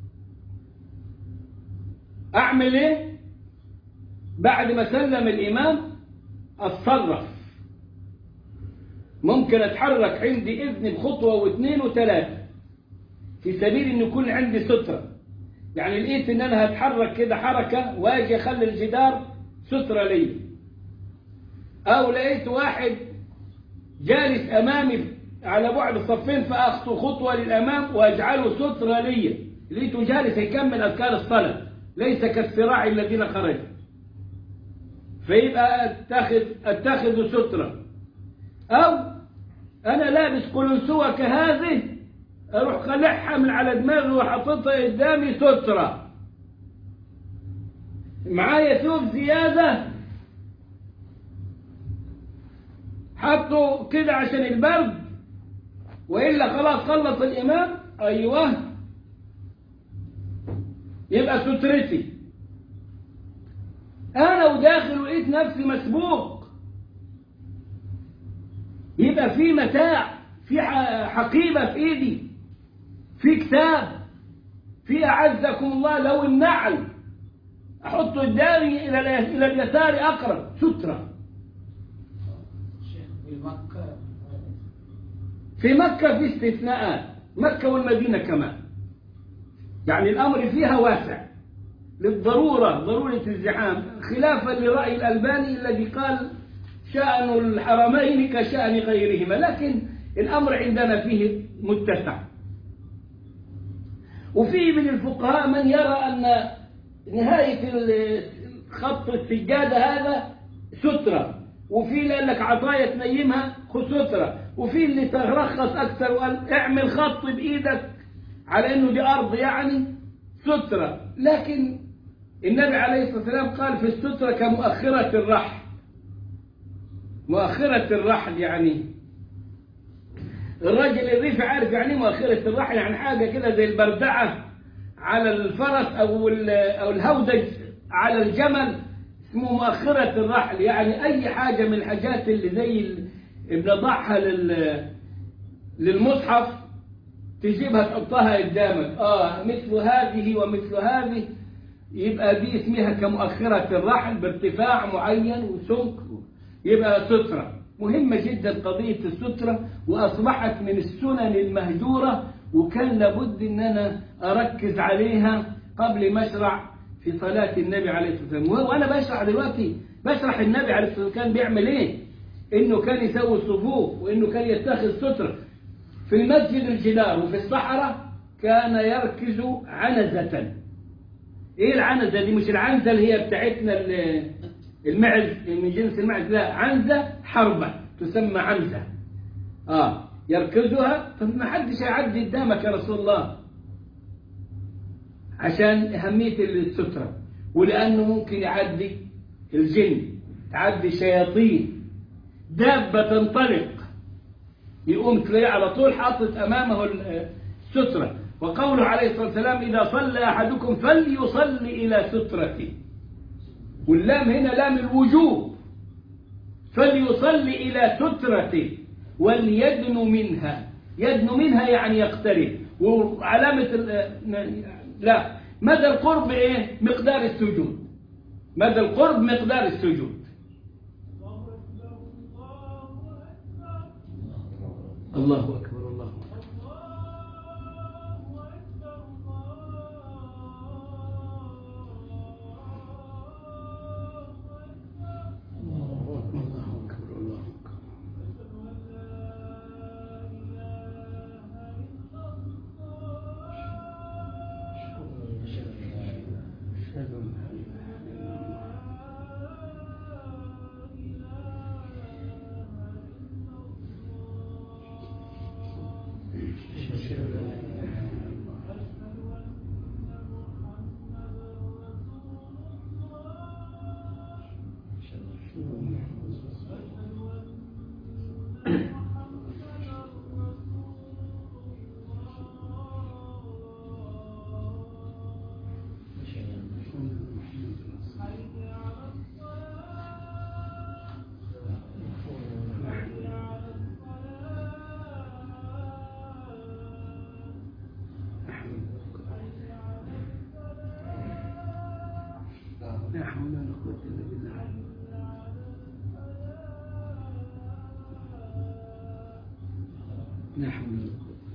أعمل إيه؟ بعد ما سلم الإمام أتصرف، ممكن أتحرك عندي إذن بخطوة واثنين وثلاثة في سبيل إن يكون عندي سترة. يعني لقيت إن أنا هتحرك كده حركة واجي أخلي الجدار سترة لي، أو لقيت واحد جالس أمامي على بعد صفين فأخطو خطوة للأمام وأجعله سترة لي، لقيته جالس يكمل أذكار الصلاة ليس كالصراع الذين خرجوا، فيبقى أتخذ سترة. أو أنا لابس قلنسوة كهذه أروح خلعها من على دماغي وحطيتها قدامي سترة. معايا ثوب زيادة حطه كده عشان البرد وإلا خلاص خلص الإمام، أيوه يبقى سترتي. أنا وداخل ولقيت نفسي مسبوق، يبقى في متاع، في حقيبة في إيدي، في كتاب، في أعزكم الله لو النعل أحطه قدامي إلى اليسار أقرب، سترة. في مكة في استثناءات، مكة والمدينة كمان، يعني الأمر فيها واسع للضرورة، ضرورة الزحام، خلافا لرأي الألباني الذي قال شأن الحرمين كشأن غيرهما، لكن الأمر عندنا فيه متسع. وفي من الفقهاء من يرى أن نهاية خط السجادة هذا سترة، وفي اللي قال لك عطايا تنيمها سترة، وفي اللي ترخص أكثر وقال اعمل خط بإيدك على أنه دي أرض يعني سترة. لكن النبي عليه الصلاة والسلام قال في السترة كمؤخرة الرحل. مؤخرة الرحل يعني الرجل الريفي عارف يعني مؤخرة الرحل، يعني حاجة كده زي البردعة على الفرس أو الهودج على الجمل، اسمه مؤخرة الرحل، يعني أي حاجة من الحاجات اللي زي بنضعها للمصحف تجيبها تحطها قدامك، مثل هذه ومثل هذه، يبقى دي اسمها كمؤخرة الرحل بارتفاع معين وسمك، يبقى سترة. مهمة جدا قضية السترة، وأصبحت من السنن المهجورة، وكان لابد أن أنا أركز عليها قبل ما أشرع في صلاة النبي عليه الصلاة والسلام. وأنا بشرح دلوقتي بشرح النبي عليه الصلاة والسلام كان بيعمل إيه، إنه كان يسوي الصفوف، وإنه كان يتخذ سترة في المسجد الجدار، وفي الصحراء كان يركز عنزة. إيه العنزة دي؟ مش العنزة اللي هي بتاعتنا المعز من جنس المعز، لا، عنزة حربة تسمى عنزة، يركزها، فما حدش يعدي قدامك يا رسول الله، عشان أهمية السترة، ولأنه ممكن يعدي الجن، تعدي شياطين، دابة تنطلق، يقوم تلاقيه على طول حاطط أمامه السترة. وقوله عليه الصلاة والسلام إذا صلى أحدكم فليصلي إلى سترته، واللام هنا لام الوجوب، فليصلي إلى سترته وليدن منها، يدن منها يعني يقترب، وعلامة لا، مدى القرب إيه؟ مقدار السجود، مدى القرب مقدار السجود. الله أكبر الله أكبر. الله أكبر الله لا حول ولا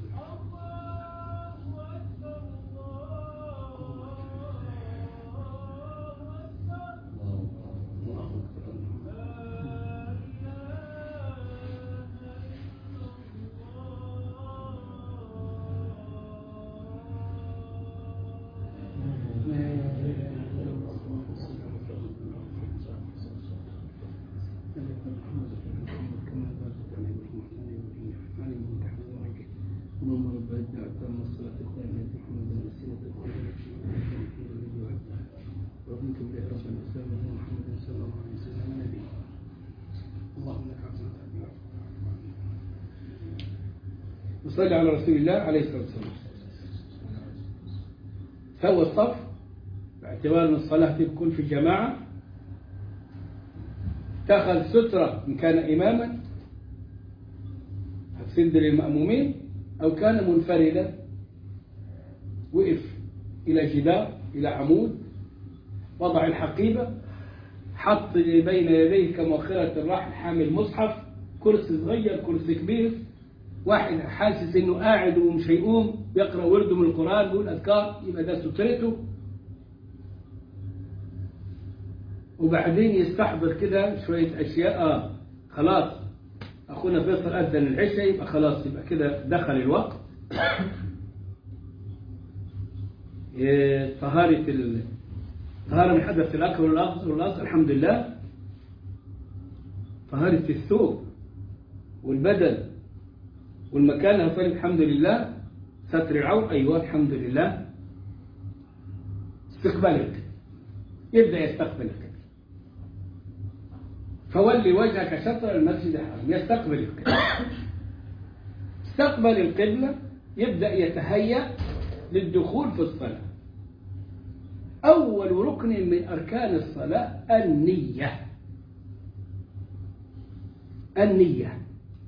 اللهم رب هدنا أتم الصلاة القائمة محمد الوسيلة وربك بلا رب الإسلام محمد صلى الله عليه وسلم النبي اللهم لك عظمت وصلي على رسول الله عليه الصلاة والسلام. سوى الصف باعتبار أن الصلاة تكون في الجماعة، اتخذ سترة إن كان إماما هتسد للمأمومين، أو كان منفردا وقف إلى جدار إلى عمود، وضع الحقيبة، حط بين يديه كمؤخرة الرحل حامل مصحف، كرسي صغير كرسي كبير، واحد حاسس إنه قاعد ومش هيقوم يقرأ ورده من القرآن يقول أذكار، يبقى ده سترته. وبعدين يستحضر كده شوية أشياء، خلاص أخونا فيصل أذن العشاء، يبقى خلاص يبقى كده دخل الوقت. طهارة من حدث الأكبر والأصغر الحمد لله، طهارة الثوب والبدن والمكان هفل الحمد لله، ستر العور أيوة الحمد لله، استقبال القبلة، يبدأ يستقبل القبلة، فولي وجهك شطر المسجد الحرام، يستقبل القبلة، استقبل القبلة، يبدأ يتهيأ للدخول في الصلاة. أول ركن من أركان الصلاة النية. النية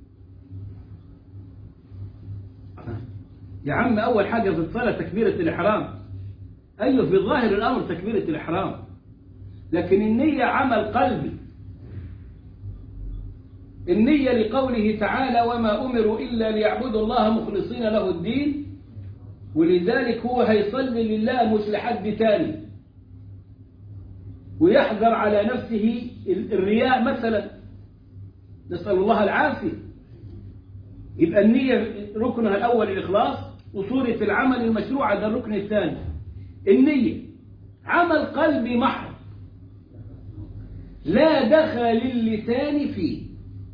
يا عم، أول حاجة في الصلاة تكبيرة الإحرام. أيوه في ظاهر الأمر تكبيرة الإحرام، لكن النية عمل قلبي. النية لقوله تعالى وما أمروا إلا ليعبدوا الله مخلصين له الدين، ولذلك هو هيصلي لله مش لحد تاني، ويحذر على نفسه الرياء مثلا، نسأل الله العافية. يبقى النية ركنها الأول الإخلاص، وصورة العمل المشروع ده الركن الثاني. النية عمل قلبي محض لا دخل للسان فيه.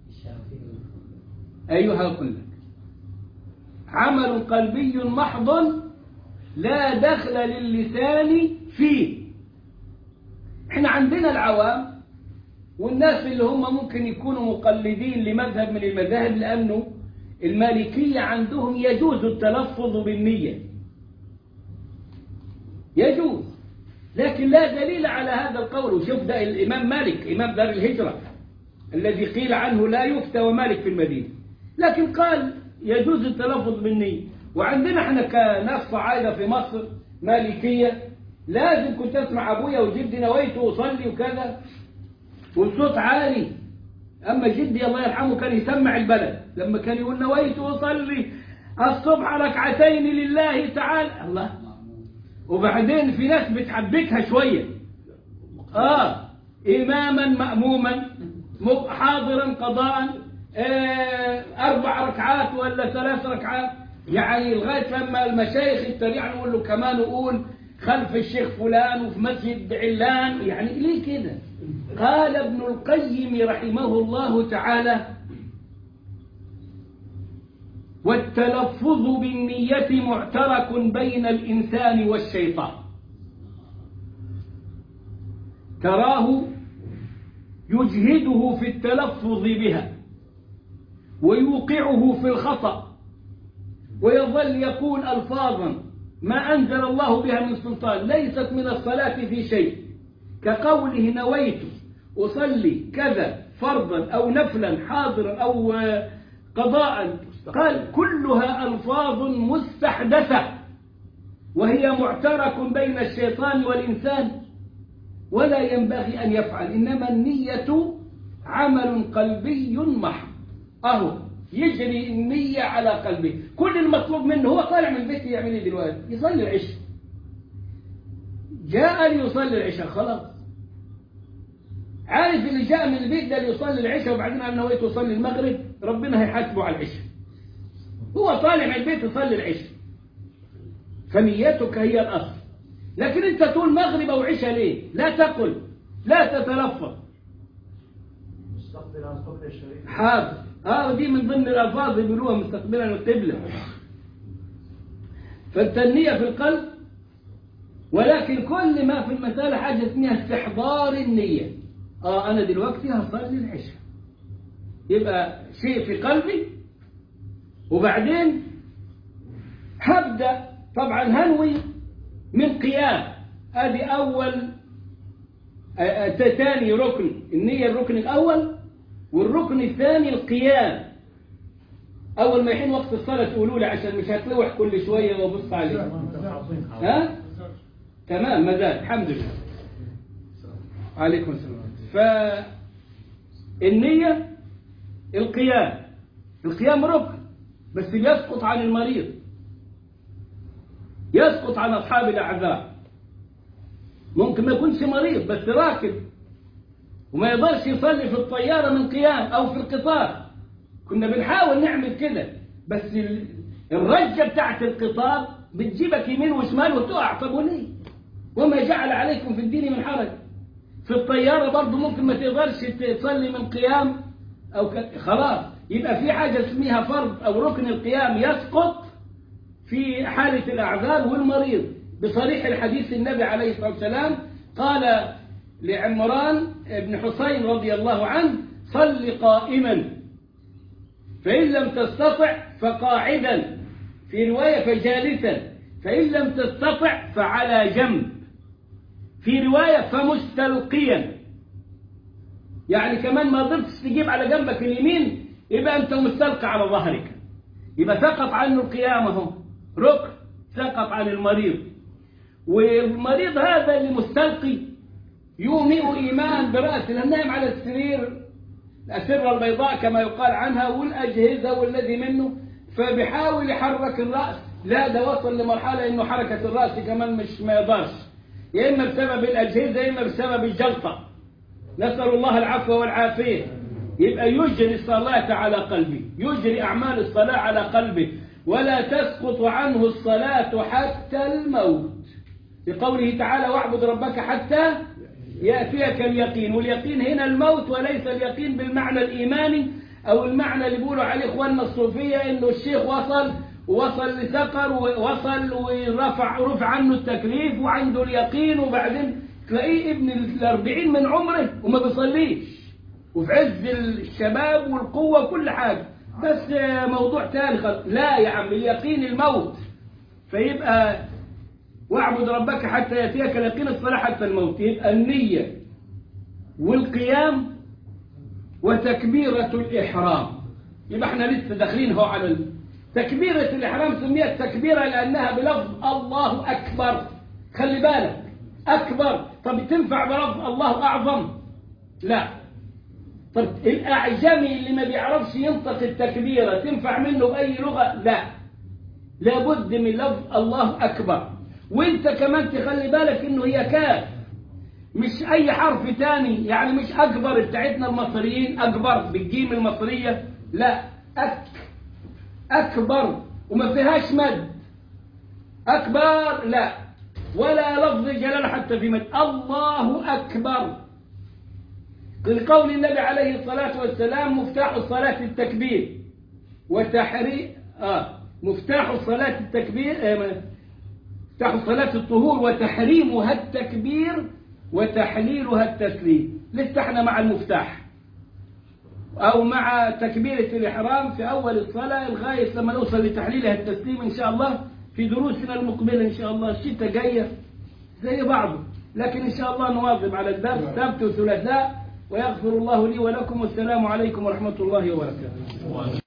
أيها أقول لك عمل قلبي محض لا دخل للسان فيه. احنا عندنا العوام والناس اللي هم ممكن يكونوا مقلدين لمذهب من المذاهب، لأنه المالكية عندهم يجوز التلفظ بالنية، يجوز، لكن لا دليل على هذا القول. وشوف ده الإمام مالك إمام دار الهجرة الذي قيل عنه لا يفتى ومالك في المدينة، لكن قال يجوز التلفظ بالنية. وعندنا احنا كناس صعايدة في مصر مالكية لازم كنت اسمع ابويا وجدي نويت واصلي وكذا والصوت عالي. اما جدي الله يرحمه كان يسمع البلد لما كان يقول نويت واصلي الصبح ركعتين لله تعالى الله. وبعدين في ناس بتحبكها شويه، اماما مأموما حاضرا قضاء، 4 ركعات ولا 3 ركعات، يعني لغايه لما المشايخ يتريعوا يقول له كمان قول خلف الشيخ فلان وفي مسجد علان، يعني ليه كده؟ قال ابن القيم رحمه الله تعالى والتلفظ بالنية معترك بين الإنسان والشيطان، تراه يجهده في التلفظ بها ويوقعه في الخطأ، ويظل يقول ألفاظا ما أنزل الله بها من سلطان ليست من الصلاة في شيء، كقوله نويت أصلي كذا فرضا أو نفلا حاضرا أو قضاء. قال كلها ألفاظ مستحدثة وهي معترك بين الشيطان والإنسان ولا ينبغي أن يفعل، إنما النية عمل قلبي محض. يجري النية على قلبه. كل المطلوب منه هو طالع من البيت يعمل ايه دلوقتي؟ يصلي العشاء. جاء ليصلي العشاء خلاص. عارف اللي جاء من البيت ده ليصلي العشاء وبعدين قال نويت يصلي المغرب، ربنا هيحاسبه على العشاء. هو طالع من البيت يصلي العشاء. فنيتك هي الأصل. لكن أنت تقول مغرب أو عشاء ليه؟ لا تقل، لا تتلفظ. مستقبل عن قبل الشريف. حاضر. دي من ضمن الألفاظ اللي بيقولوها مستقبلا القبلة. فأنت النية في القلب، ولكن كل ما في المسألة حاجة اسمها استحضار النية. أنا دلوقتي هصلي العشاء، يبقى شيء في قلبي، وبعدين هبدأ طبعا هنوي من قيام. ادي اول ثاني ركن النية، الركن الاول، والركن الثاني القيام. اول ما يحين وقت الصلاة تقولوا لي عشان مش هتلوح كل شوية وابص عليه. تمام مازال الحمد لله. عليكم السلام. فالنية القيام ركن بس يسقط عن المريض، يسقط عن أصحاب الأعذار. ممكن ما يكونش مريض بس راكب وما يقدرش يصلي في الطيارة من قيام أو في القطار. كنا بنحاول نعمل كده بس الرجة بتاعت القطار بتجيبك يمين وشمال وتقع. طب وليه؟ وما جعل عليكم في الدين من حرج. في الطيارة برضه ممكن ما تقدرش تصلي من قيام أو خلاص. يبقى في حاجة اسمها فرض أو ركن القيام يسقط في حالة الأعذار والمريض. بصريح الحديث النبي عليه الصلاة والسلام قال لعمران بن حسين رضي الله عنه: صل قائما، فإن لم تستطع فقاعدا، في رواية فجالسا، فإن لم تستطع فعلى جنب، في رواية فمستلقيا. يعني كمان ما قدرتش تجيب على جنبك اليمين يبقى أنت مستلقي على ظهرك، يبقى سقط عنه القيام اهو، ركن سقط عن المريض. والمريض هذا اللي مستلقي يومئ إيمان برأسه، لأنه نايم على السرير، الأسرة البيضاء كما يقال عنها والأجهزة والذي منه، فبيحاول يحرك الرأس. لا ده وصل لمرحلة إنه حركة الرأس كمان مش ما يقدرش، يا إما بسبب الأجهزة يا إما بسبب الجلطة، نسأل الله العفو والعافية. يبقى يجري الصلاة على قلبه، يجري أعمال الصلاة على قلبه، ولا تسقط عنه الصلاة حتى الموت، لقوله تعالى: واعبد ربك حتى يأتيك اليقين. واليقين هنا الموت، وليس اليقين بالمعنى الإيماني أو المعنى اللي بيقولوا عليه إخواننا الصوفية إنه الشيخ وصل لسقر ووصل ورفع عنه التكليف وعنده اليقين، وبعدين تلاقيه ابن 40 من عمره وما بيصليش وفي عز الشباب والقوة وكل حاجة، بس موضوع تاني خالص. لا يا عم، اليقين الموت. فيبقى واعبد ربك حتى يأتيك اليقين، الصلاة حتى الموت. يبقى النية والقيام وتكبيرة الإحرام. يبقى احنا لسه داخلين هو على تكبيرة الإحرام. سميت تكبيرة لأنها بلفظ الله أكبر. خلي بالك، أكبر. طب تنفع بلفظ الله أعظم؟ لا. طب الأعجمي اللي ما بيعرفش ينطق التكبيرة تنفع منه بأي لغة؟ لا، لابد من لفظ الله أكبر. وانت كمان تخلي بالك انه هي كاف، مش اي حرف تاني. يعني مش اكبر بتاعتنا المصريين، اكبر بالجيم المصرية، لا، اكبر وما فيهاش مد. اكبر لا، ولا لفظ جلالة حتى في مد. الله اكبر، لقول النبي عليه الصلاة والسلام: مفتاح الصلاة التكبير وتحريم مفتاح الصلاة التكبير، مفتاح الصلاة الطهور وتحريمها التكبير وتحليلها التسليم. لسه احنا مع المفتاح أو مع تكبيرة الإحرام في أول الصلاة لغاية لما نوصل لتحليلها التسليم إن شاء الله في دروسنا المقبلة إن شاء الله. الشتاء جاية زي بعضه، لكن إن شاء الله نواظب على الدرس سبت وثلاثاء. ويغفر الله لي ولكم، والسلام عليكم ورحمة الله وبركاته.